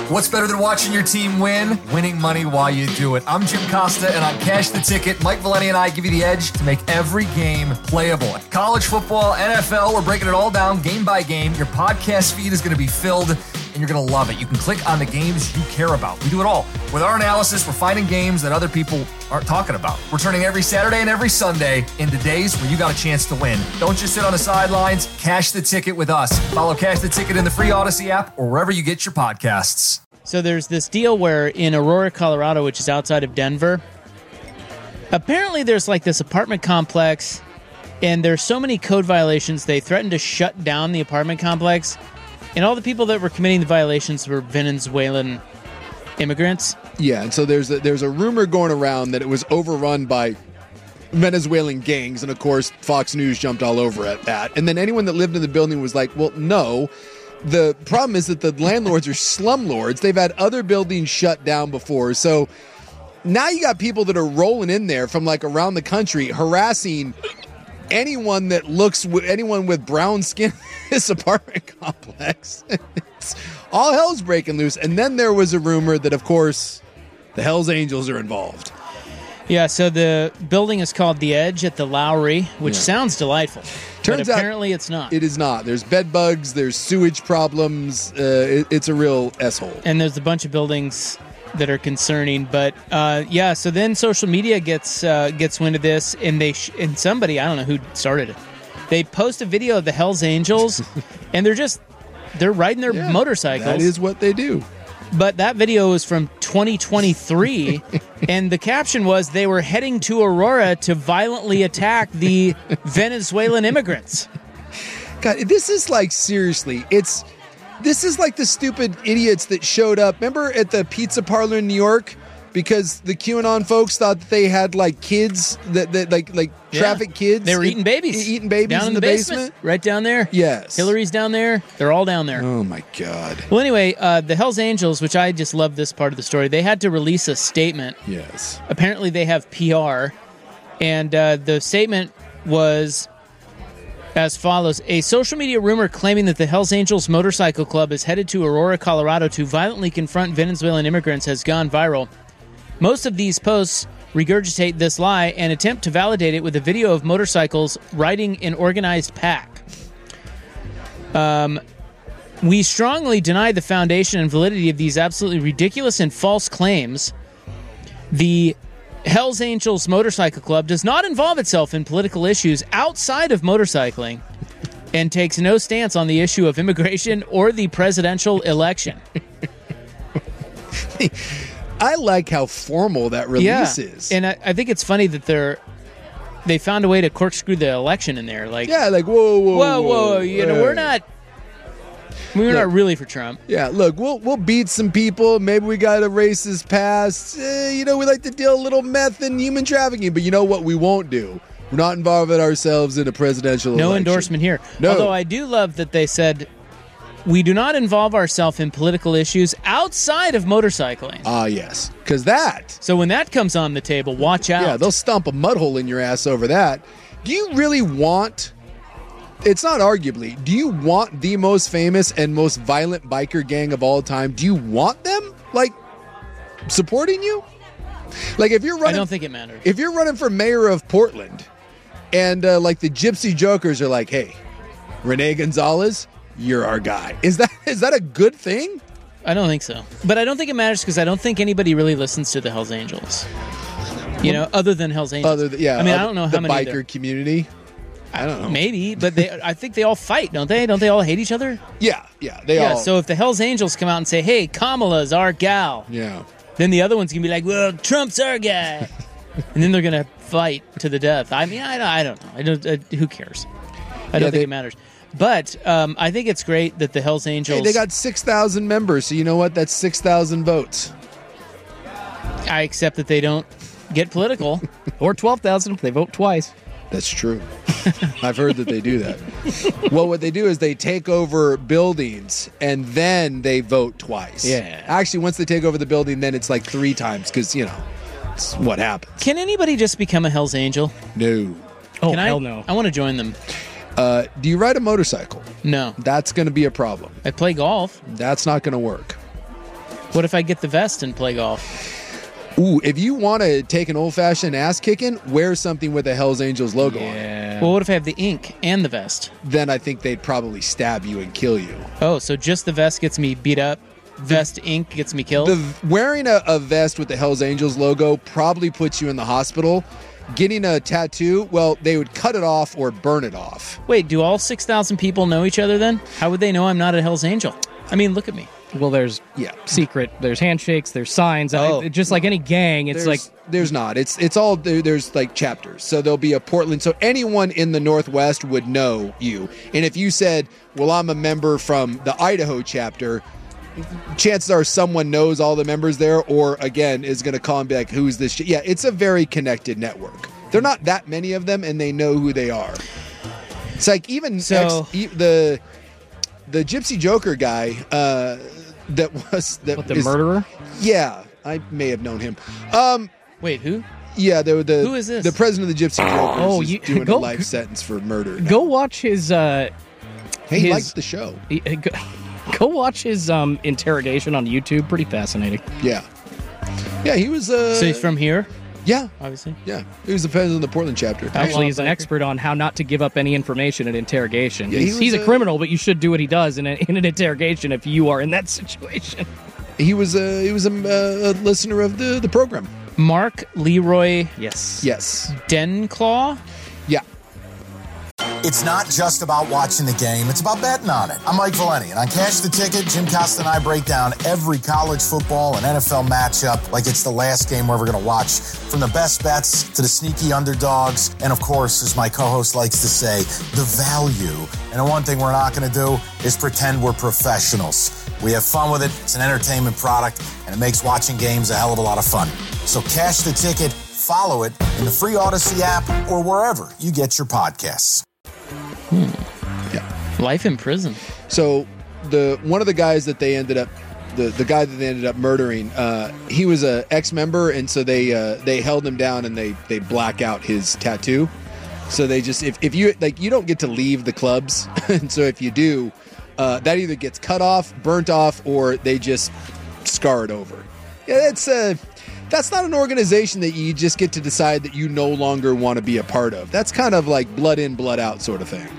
What's better than watching your team win? Winning money while you do it. I'm Jim Costa, and on Cash the Ticket, Mike Valeni and I give you the edge to make every game playable. College football, NFL, we're breaking it all down game by game. Your podcast feed is going to be filled, and you're going to love it. You can click on the games you care about. We do it all. With our analysis, we're finding games that other people aren't talking about. We're turning every Saturday and every Sunday into days where you got a chance to win. Don't just sit on the sidelines. Cash the Ticket with us. Follow Cash the Ticket in the free Odyssey app or wherever you get your podcasts. So there's this deal where in Aurora, Colorado, which is outside of Denver, apparently there's like this apartment complex, and there's so many code violations, they threatened to shut down the apartment complex, and all the people that were committing the violations were Venezuelan immigrants. Yeah, and so there's a rumor going around that it was overrun by Venezuelan gangs, and of course Fox News jumped all over at that. And then anyone that lived in the building was like, well, no. The problem is that the landlords are slumlords. They've had other buildings shut down before. So now you got people that are rolling in there from like around the country harassing anyone that anyone with brown skin in this apartment complex. It's all hell's breaking loose. And then there was a rumor that, of course, the Hells Angels are involved. Yeah, so the building is called The Edge at the Lowry, which sounds delightful. Turns but apparently it's not. It is not. There's bed bugs, there's sewage problems. It's a real S-hole. And there's a bunch of buildings that are concerning. But, so then social media gets wind of this, and and somebody, I don't know who started it, they post a video of the Hells Angels, and they're riding their motorcycles. That is what they do. But that video is from 2023, and the caption was they were heading to Aurora to violently attack the Venezuelan immigrants. God, this is like, seriously, this is like the stupid idiots that showed up. Remember at the pizza parlor in New York? Because the QAnon folks thought that they had like kids that traffic kids. They were eating babies down in the basement. Right down there. Yes. Hillary's down there. They're all down there. Oh my God. Well, anyway, the Hells Angels, which I just love this part of the story, they had to release a statement. Yes. Apparently they have PR, and the statement was as follows: a social media rumor claiming that the Hells Angels Motorcycle Club is headed to Aurora, Colorado to violently confront Venezuelan immigrants has gone viral. Most of these posts regurgitate this lie and attempt to validate it with a video of motorcycles riding in organized pack. We strongly deny the foundation and validity of these absolutely ridiculous and false claims. The Hells Angels Motorcycle Club does not involve itself in political issues outside of motorcycling and takes no stance on the issue of immigration or the presidential election. I like how formal that release is. And I think it's funny that they found a way to corkscrew the election in there. Like, whoa. You know, we're not really for Trump. Yeah, look, we'll beat some people. Maybe we got a racist past. We like to deal a little meth and human trafficking. But you know what we won't do? We're not involving ourselves in a presidential election. No endorsement here. No. Although I do love that they said, we do not involve ourselves in political issues outside of motorcycling. Yes. Because that... So when that comes on the table, watch out. Yeah, they'll stomp a mud hole in your ass over that. Do you really want... It's not arguably. Do you want the most famous and most violent biker gang of all time? Do you want them, supporting you? Like, if you're running... I don't think it matters. If you're running for mayor of Portland, and, the Gypsy Jokers are like, hey, Rene Gonzalez... You're our guy. Is that a good thing? I don't think so. But I don't think it matters because I don't think anybody really listens to the Hells Angels. Other than Hells Angels. I don't know how many. The biker community. I don't know. Maybe, but I think they all fight, don't they? Don't they all hate each other? Yeah. They all. So if the Hells Angels come out and say, "Hey, Kamala's our gal," then the other one's gonna be like, "Well, Trump's our guy," and then they're gonna fight to the death. I mean, I don't know. Who cares? I don't think it matters. But I think it's great that the Hells Angels... Hey, they got 6,000 members, so you know what? That's 6,000 votes. I accept that they don't get political. Or 12,000 if they vote twice. That's true. I've heard that they do that. Well, what they do is they take over buildings, and then they vote twice. Yeah. Actually, once they take over the building, then it's like 3 times, because, it's what happens. Can anybody just become a Hells Angel? No. Oh, hell no. I want to join them. Do you ride a motorcycle? No. That's going to be a problem. I play golf. That's not going to work. What if I get the vest and play golf? Ooh, if you want to take an old-fashioned ass kicking, wear something with a Hells Angels logo on it. Well, what if I have the ink and the vest? Then I think they'd probably stab you and kill you. Oh, so just the vest gets me beat up? Vest ink gets me killed? Wearing a vest with the Hells Angels logo probably puts you in the hospital. Getting a tattoo, well, they would cut it off or burn it off. Wait, do all 6,000 people know each other then? How would they know I'm not a Hells Angel? I mean, look at me. Well, there's secret. There's handshakes. There's signs. Just like any gang, there's not. It's all there's like chapters. So there'll be a Portland. So anyone in the Northwest would know you. And if you said, "Well, I'm a member from the Idaho chapter," chances are someone knows all the members there, or again is going to call and be like, "Who's this?" Yeah, it's a very connected network. There are not that many of them, and they know who they are. It's like even the Gypsy Joker guy. The murderer? Yeah, I may have known him. Wait, who? Yeah, who is this? The president of the Gypsy Jokers is doing a life sentence for murder. Go watch his. He likes the show. Go watch his interrogation on YouTube. Pretty fascinating. Yeah, he was. So he's from here. Yeah, obviously. Yeah, he was the president of the Portland chapter. Actually, he's an expert on how not to give up any information at interrogation. Yeah, he's a criminal, but you should do what he does in an interrogation if you are in that situation. He was a listener of the program. Mark Leroy. Yes. Denclaw. Yeah. It's not just about watching the game, it's about betting on it. I'm Mike Valeni, and on Cash the Ticket, Jim Costa and I break down every college football and NFL matchup like it's the last game we're ever going to watch. From the best bets to the sneaky underdogs, and of course, as my co-host likes to say, the value. And the one thing we're not going to do is pretend we're professionals. We have fun with it, it's an entertainment product, and it makes watching games a hell of a lot of fun. So Cash the Ticket, follow it in the free Odyssey app or wherever you get your podcasts. Yeah. Life in prison. So one of the guys that they ended up the guy that they ended up murdering, he was a ex-member, and so they held him down and they black out his tattoo. So they just if you like, you don't get to leave the clubs, and so if you do, that either gets cut off, burnt off, or they just scar it over. Yeah, that's not an organization that you just get to decide that you no longer want to be a part of. That's kind of like blood in, blood out sort of thing.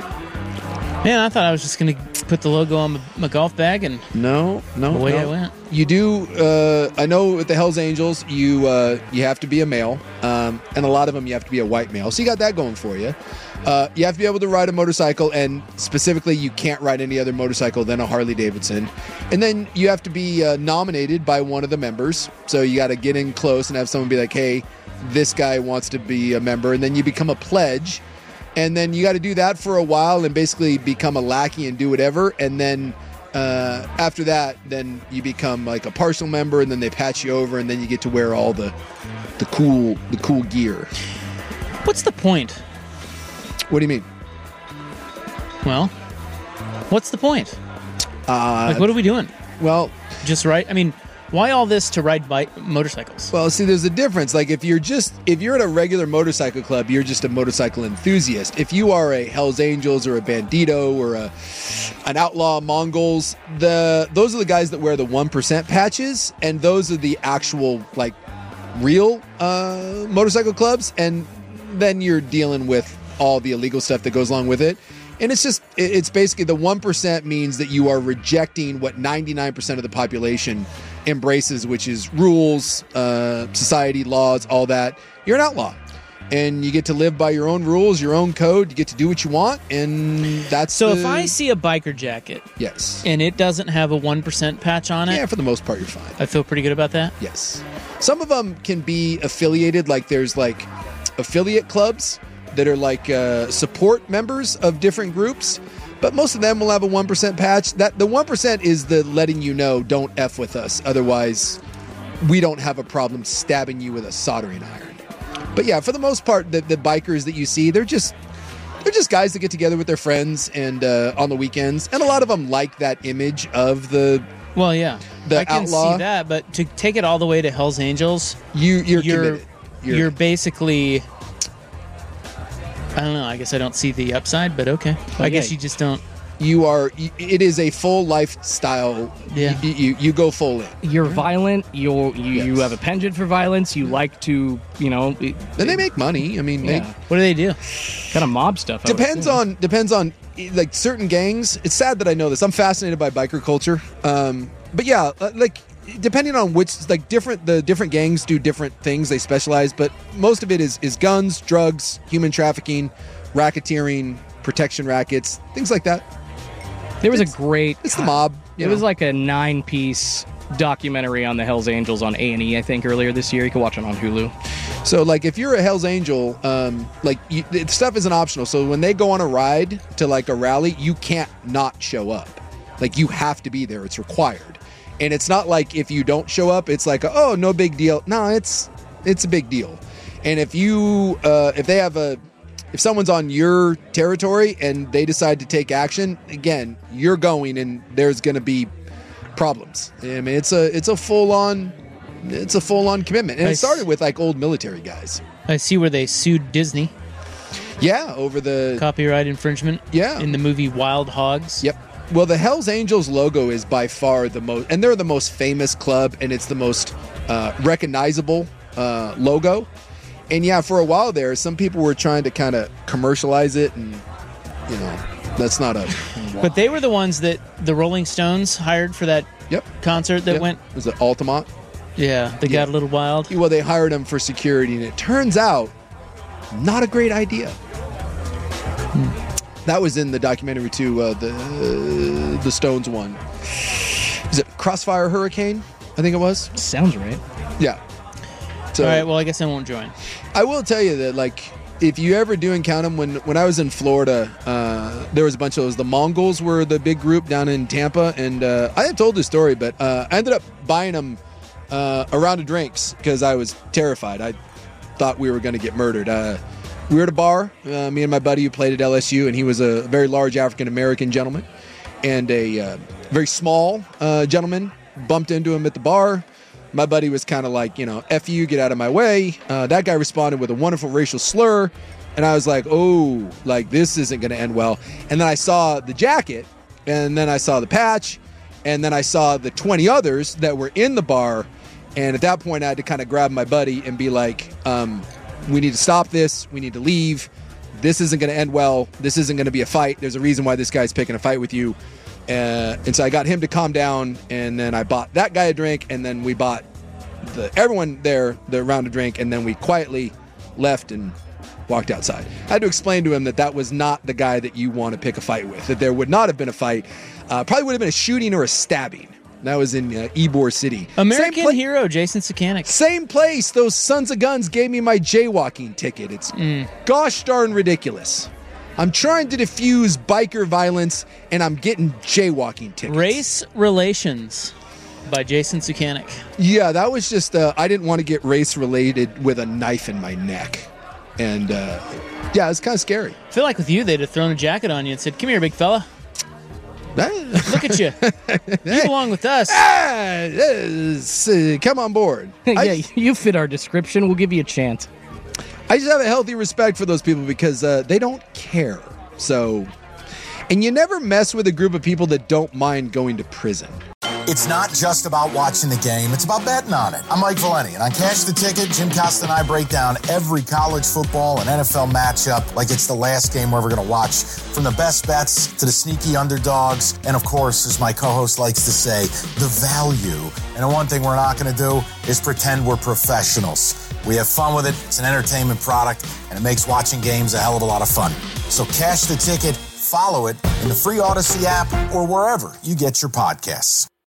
Man, I thought I was just going to put the logo on my golf bag and no, away I went. You do. I know with the Hells Angels, you have to be a male, and a lot of them you have to be a white male. So you got that going for you. You have to be able to ride a motorcycle, and specifically, you can't ride any other motorcycle than a Harley Davidson. And then you have to be nominated by one of the members. So you got to get in close and have someone be like, "Hey, this guy wants to be a member," and then you become a pledge. And then you got to do that for a while and basically become a lackey and do whatever. And then after that, then you become like a partial member, and then they patch you over, and then you get to wear all the cool gear. What's the point? What do you mean? Well, what's the point? What are we doing? Well, just right. I mean, why all this to ride motorcycles? Well, see, there's a difference. Like if you're at a regular motorcycle club, you're just a motorcycle enthusiast. If you are a Hells Angels or a Bandito or an Outlaw Mongols, those are the guys that wear the 1% patches, and those are the actual like real motorcycle clubs. And then you're dealing with all the illegal stuff that goes along with it. And it's basically the 1% means that you are rejecting what 99% of the population embraces, which is rules, society, laws, all that. You're an outlaw. And you get to live by your own rules, your own code. You get to do what you want, and that's so. If I see a biker jacket, yes, and it doesn't have a 1% patch on it, yeah, for the most part, you're fine. I feel pretty good about that. Yes, some of them can be affiliated. Like there's like affiliate clubs that are like support members of different groups, but most of them will have a 1% patch. That the 1% is the letting you know, don't F with us, otherwise we don't have a problem stabbing you with a soldering iron. But yeah, for the most part, the bikers that you see, they're just guys that get together with their friends and on the weekends, and a lot of them like that image of the. Well, yeah, the I can outlaw. see that, but to take it all the way to Hells Angels, you're committed. You're basically. I don't know. I guess I don't see the upside, but okay. I guess you just don't. it is a full lifestyle. Yeah. You go full in. You're violent. You have a penchant for violence. You like to, And they make money. I mean, What do they do? Kind of mob stuff. depends on like certain gangs. It's sad that I know this. I'm fascinated by biker culture. But yeah, like depending on which, like the different gangs do different things. They specialize, but most of it is guns, drugs, human trafficking, racketeering, protection rackets, things like that. There was a great. It's the mob. It was like a 9-piece documentary on the Hells Angels on A&E, I think, earlier this year. You can watch it on Hulu. So, like, if you're a Hells Angel, stuff isn't optional. So when they go on a ride to like a rally, you can't not show up. Like, you have to be there. It's required. And it's not like if you don't show up, it's like, oh, no big deal. No, it's a big deal. And if you if someone's on your territory and they decide to take action, again, you're going and there's going to be problems. I mean, it's a full on commitment. And it started with like old military guys. I see where they sued Disney. Yeah, over the copyright infringement. Yeah. In the movie Wild Hogs. Yep. Well, the Hells Angels logo is by far the most, and they're the most famous club, and it's the most recognizable logo. And yeah, for a while there, some people were trying to kind of commercialize it, and that's not a. But they were the ones that the Rolling Stones hired for that concert that went. Was it Altamont? Yeah, they got a little wild. Well, they hired him for security, and it turns out, not a great idea. That was in the documentary too. The Stones one. Is it Crossfire Hurricane? I think it was. Sounds right. Yeah. So, all right, well, I guess I won't join. I will tell you that, like, if you ever do encounter them, when I was in Florida, there was a bunch of those. The Mongols were the big group down in Tampa, and I had told this story, but I ended up buying them a round of drinks because I was terrified. I thought we were going to get murdered. We were at a bar, me and my buddy who played at LSU, and he was a very large African-American gentleman, and a very small gentleman bumped into him at the bar. My buddy was kind of like, F you, get out of my way. That guy responded with a wonderful racial slur. And I was like, oh, like this isn't going to end well. And then I saw the jacket, and then I saw the patch, and then I saw the 20 others that were in the bar. And at that point, I had to kind of grab my buddy and be like, we need to stop this. We need to leave. This isn't going to end well. This isn't going to be a fight. There's a reason why this guy's picking a fight with you. And so I got him to calm down, and then I bought that guy a drink, and then we bought everyone there the round of drink, and then we quietly left and walked outside. I had to explain to him that was not the guy that you want to pick a fight with, that there would not have been a fight. Probably would have been a shooting or a stabbing. That was in Ybor City. American hero, Jason Sakanik. Same place. Those sons of guns gave me my jaywalking ticket. It's gosh darn ridiculous. I'm trying to diffuse biker violence, and I'm getting jaywalking tickets. Race Relations by Jason Sakanik. Yeah, that was just, I didn't want to get race-related with a knife in my neck. And, yeah, it's kind of scary. I feel like with you, they'd have thrown a jacket on you and said, come here, big fella. Look at you. You belong with us. Come on board. Yeah, you fit our description. We'll give you a chance. I just have a healthy respect for those people because they don't care. So, and you never mess with a group of people that don't mind going to prison. It's not just about watching the game, it's about betting on it. I'm Mike Valeni, and on Cash the Ticket, Jim Costa and I break down every college football and NFL matchup like it's the last game we're ever going to watch. From the best bets to the sneaky underdogs, and of course, as my co-host likes to say, the value. And the one thing we're not going to do is pretend we're professionals. We have fun with it, it's an entertainment product, and it makes watching games a hell of a lot of fun. So Cash the Ticket, follow it in the free Odyssey app or wherever you get your podcasts.